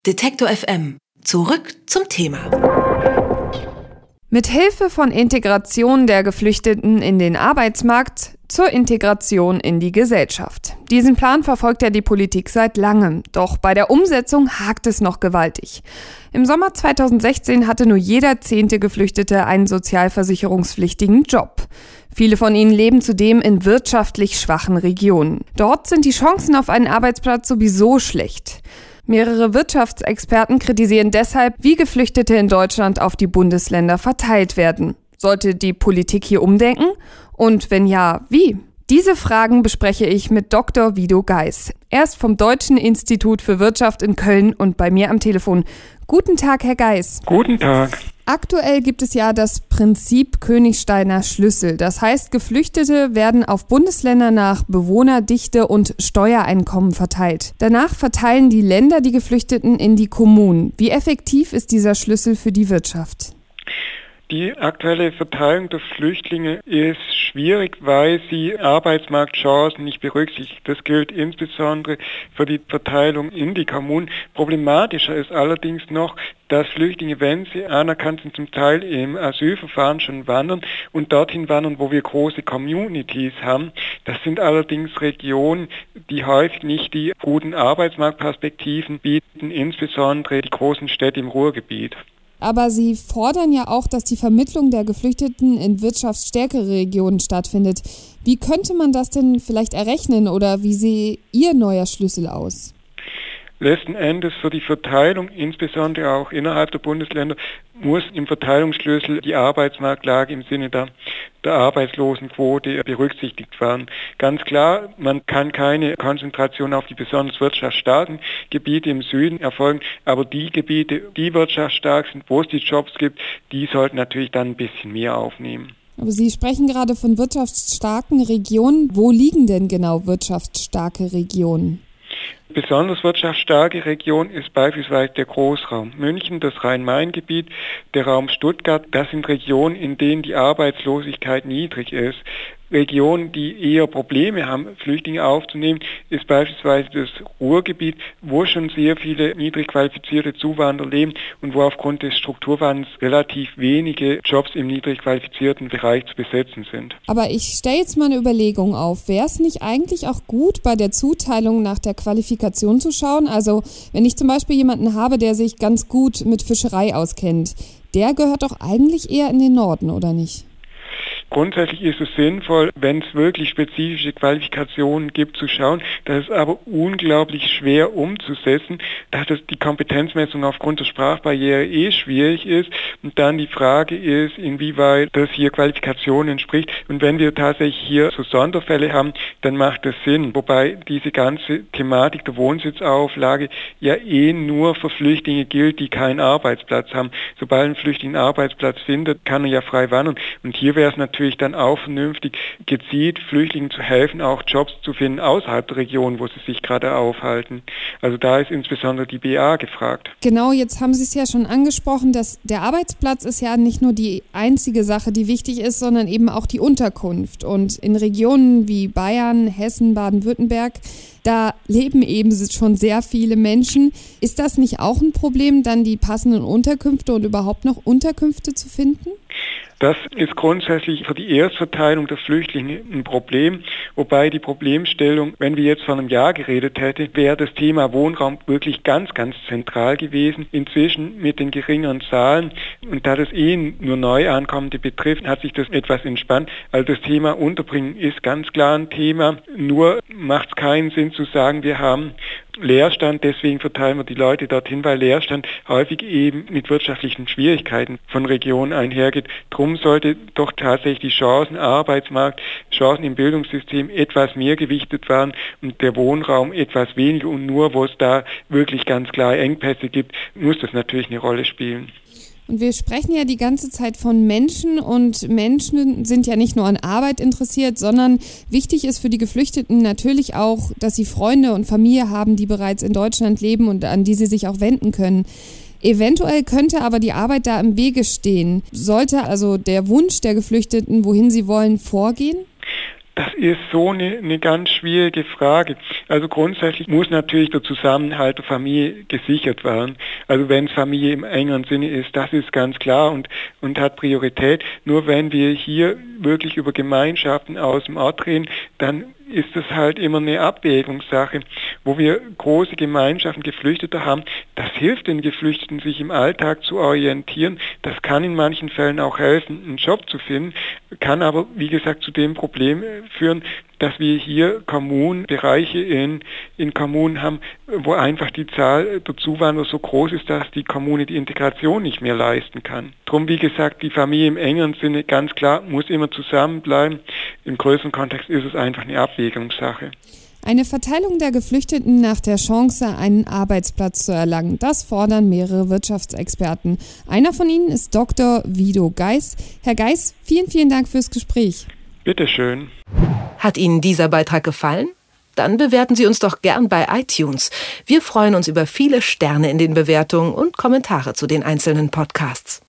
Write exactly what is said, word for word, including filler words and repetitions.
Detektor F M. Zurück zum Thema. Mit Hilfe von Integration der Geflüchteten in den Arbeitsmarkt zur Integration in die Gesellschaft. Diesen Plan verfolgt ja die Politik seit langem. Doch bei der Umsetzung hakt es noch gewaltig. Im Sommer zweitausendsechzehn hatte nur jeder zehnte Geflüchtete einen sozialversicherungspflichtigen Job. Viele von ihnen leben zudem in wirtschaftlich schwachen Regionen. Dort sind die Chancen auf einen Arbeitsplatz sowieso schlecht. Mehrere Wirtschaftsexperten kritisieren deshalb, wie Geflüchtete in Deutschland auf die Bundesländer verteilt werden. Sollte die Politik hier umdenken? Und wenn ja, wie? Diese Fragen bespreche ich mit Doktor Wido Geis. Er ist vom Deutschen Institut für Wirtschaft in Köln und bei mir am Telefon. Guten Tag, Herr Geis. Guten Tag. Aktuell gibt es ja das Prinzip Königsteiner Schlüssel. Das heißt, Geflüchtete werden auf Bundesländer nach Bewohnerdichte und Steuereinkommen verteilt. Danach verteilen die Länder die Geflüchteten in die Kommunen. Wie effektiv ist dieser Schlüssel für die Wirtschaft? Die aktuelle Verteilung der Flüchtlinge ist schwierig, weil sie Arbeitsmarktchancen nicht berücksichtigt. Das gilt insbesondere für die Verteilung in die Kommunen. Problematischer ist allerdings noch, dass Flüchtlinge, wenn sie anerkannt sind, zum Teil im Asylverfahren schon wandern und dorthin wandern, wo wir große Communities haben. Das sind allerdings Regionen, die häufig nicht die guten Arbeitsmarktperspektiven bieten, insbesondere die großen Städte im Ruhrgebiet. Aber Sie fordern ja auch, dass die Vermittlung der Geflüchteten in wirtschaftsstärkere Regionen stattfindet. Wie könnte man das denn vielleicht errechnen oder wie sehe Ihr neuer Schlüssel aus? Letzten Endes für die Verteilung, insbesondere auch innerhalb der Bundesländer, muss im Verteilungsschlüssel die Arbeitsmarktlage im Sinne der, der Arbeitslosenquote berücksichtigt werden. Ganz klar, man kann keine Konzentration auf die besonders wirtschaftsstarken Gebiete im Süden erfolgen, aber die Gebiete, die wirtschaftsstark sind, wo es die Jobs gibt, die sollten natürlich dann ein bisschen mehr aufnehmen. Aber Sie sprechen gerade von wirtschaftsstarken Regionen. Wo liegen denn genau wirtschaftsstarke Regionen? Besonders wirtschaftsstarke Region ist beispielsweise der Großraum München, das Rhein-Main-Gebiet, der Raum Stuttgart. Das sind Regionen, in denen die Arbeitslosigkeit niedrig ist. Regionen, die eher Probleme haben, Flüchtlinge aufzunehmen, ist beispielsweise das Ruhrgebiet, wo schon sehr viele niedrig qualifizierte Zuwanderer leben und wo aufgrund des Strukturwandels relativ wenige Jobs im niedrig qualifizierten Bereich zu besetzen sind. Aber ich stelle jetzt mal eine Überlegung auf. Wäre es nicht eigentlich auch gut, bei der Zuteilung nach der Qualifikation zu schauen? Also wenn ich zum Beispiel jemanden habe, der sich ganz gut mit Fischerei auskennt, der gehört doch eigentlich eher in den Norden, oder nicht? Grundsätzlich ist es sinnvoll, wenn es wirklich spezifische Qualifikationen gibt, zu schauen. Das ist aber unglaublich schwer umzusetzen, dass das die Kompetenzmessung aufgrund der Sprachbarriere eh schwierig ist. Und dann die Frage ist, inwieweit das hier Qualifikationen entspricht. Und wenn wir tatsächlich hier so Sonderfälle haben, dann macht das Sinn. Wobei diese ganze Thematik der Wohnsitzauflage ja eh nur für Flüchtlinge gilt, die keinen Arbeitsplatz haben. Sobald ein Flüchtling einen Arbeitsplatz findet, kann er ja frei wandern. Und hier wäre es natürlich dann auch vernünftig, gezielt Flüchtlingen zu helfen, auch Jobs zu finden außerhalb der Region, wo sie sich gerade aufhalten. Also da ist insbesondere die B A gefragt. Genau, jetzt haben Sie es ja schon angesprochen, dass der Arbeitsplatz ist ja nicht nur die einzige Sache, die wichtig ist, sondern eben auch die Unterkunft. Und in Regionen wie Bayern, Hessen, Baden-Württemberg, da leben eben schon sehr viele Menschen. Ist das nicht auch ein Problem, dann die passenden Unterkünfte und überhaupt noch Unterkünfte zu finden? Das ist grundsätzlich für die Erstverteilung der Flüchtlinge ein Problem, wobei die Problemstellung, wenn wir jetzt vor einem Jahr geredet hätten, wäre das Thema Wohnraum wirklich ganz, ganz zentral gewesen. Inzwischen mit den geringeren Zahlen und da das eh nur Neuankommende betrifft, hat sich das etwas entspannt. Also das Thema Unterbringen ist ganz klar ein Thema, nur macht es keinen Sinn zu sagen, wir haben Leerstand, deswegen verteilen wir die Leute dorthin, weil Leerstand häufig eben mit wirtschaftlichen Schwierigkeiten von Regionen einhergeht. Drum sollte doch tatsächlich die Chancen, Arbeitsmarkt, Chancen im Bildungssystem etwas mehr gewichtet werden und der Wohnraum etwas weniger und nur, wo es da wirklich ganz klare Engpässe gibt, muss das natürlich eine Rolle spielen. Und wir sprechen ja die ganze Zeit von Menschen und Menschen sind ja nicht nur an Arbeit interessiert, sondern wichtig ist für die Geflüchteten natürlich auch, dass sie Freunde und Familie haben, die bereits in Deutschland leben und an die sie sich auch wenden können. Eventuell könnte aber die Arbeit da im Wege stehen. Sollte also der Wunsch der Geflüchteten, wohin sie wollen, vorgehen? Das ist so eine, eine ganz schwierige Frage. Also grundsätzlich muss natürlich der Zusammenhalt der Familie gesichert werden. Also wenn es Familie im engeren Sinne ist, das ist ganz klar und, und hat Priorität. Nur wenn wir hier wirklich über Gemeinschaften aus dem Ort reden, dann ist das halt immer eine Abwägungssache, wo wir große Gemeinschaften Geflüchteter haben. Das hilft den Geflüchteten, sich im Alltag zu orientieren. Das kann in manchen Fällen auch helfen, einen Job zu finden, kann aber, wie gesagt, zu dem Problem führen, dass wir hier Kommunen, Bereiche in, in Kommunen haben, wo einfach die Zahl der Zuwanderer so groß ist, dass die Kommune die Integration nicht mehr leisten kann. Drum, wie gesagt, die Familie im engeren Sinne, ganz klar, muss immer zusammenbleiben. Im größeren Kontext ist es einfach eine Abwägungssache. Eine Verteilung der Geflüchteten nach der Chance, einen Arbeitsplatz zu erlangen, das fordern mehrere Wirtschaftsexperten. Einer von ihnen ist Doktor Guido Geis. Herr Geis, vielen, vielen Dank fürs Gespräch. Bitteschön. Hat Ihnen dieser Beitrag gefallen? Dann bewerten Sie uns doch gern bei iTunes. Wir freuen uns über viele Sterne in den Bewertungen und Kommentare zu den einzelnen Podcasts.